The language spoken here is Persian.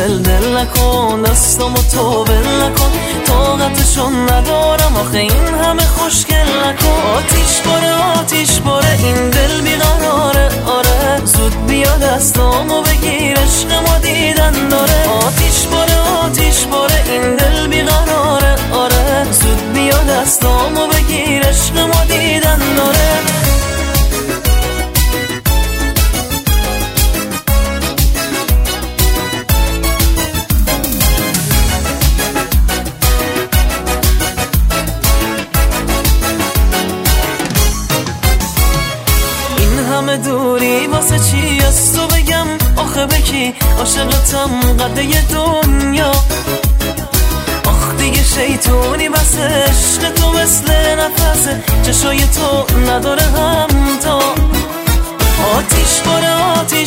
دل نکن، دستامو تو ول نکن، طاقتشون ندارم آخه این همه خوشگل نکن. آتیش باره این دل بیقراره، آره زود بیا دستامو بگیر عشق ما دیدن داره. آتیش باره این دل بیقراره، آره زود بیا دستامو بگیر عشق ما دیدن داره. همه دوری واسه چی از تو بگم آخه بکی عاشقتم قده دنیا. آخ دیگه شیطونی بس عشق تو مثل نفسه، چشای تو نداره همتا. آتیش